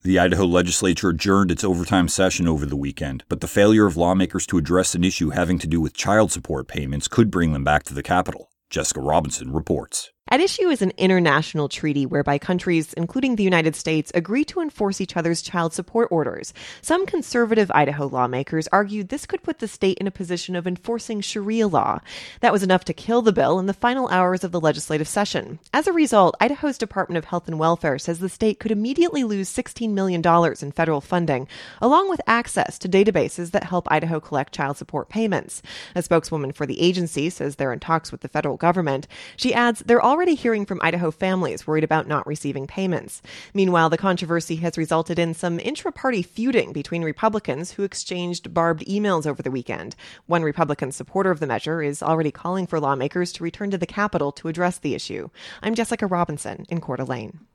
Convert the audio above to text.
The Idaho legislature adjourned its overtime session over the weekend, but the failure of lawmakers to address an issue having to do with child support payments could bring them back to the Capitol. Jessica Robinson reports. At issue is an international treaty whereby countries, including the United States, agree to enforce each other's child support orders. Some conservative Idaho lawmakers argued this could put the state in a position of enforcing Sharia law. That was enough to kill the bill in the final hours of the legislative session. As a result, Idaho's Department of Health and Welfare says the state could immediately lose $16 million in federal funding, along with access to databases that help Idaho collect child support payments. A spokeswoman for the agency says they're in talks with the federal government. She adds they're already hearing from Idaho families worried about not receiving payments. Meanwhile, the controversy has resulted in some intra-party feuding between Republicans who exchanged barbed emails over the weekend. One Republican supporter of the measure is already calling for lawmakers to return to the Capitol to address the issue. I'm Jessica Robinson in Coeur d'Alene.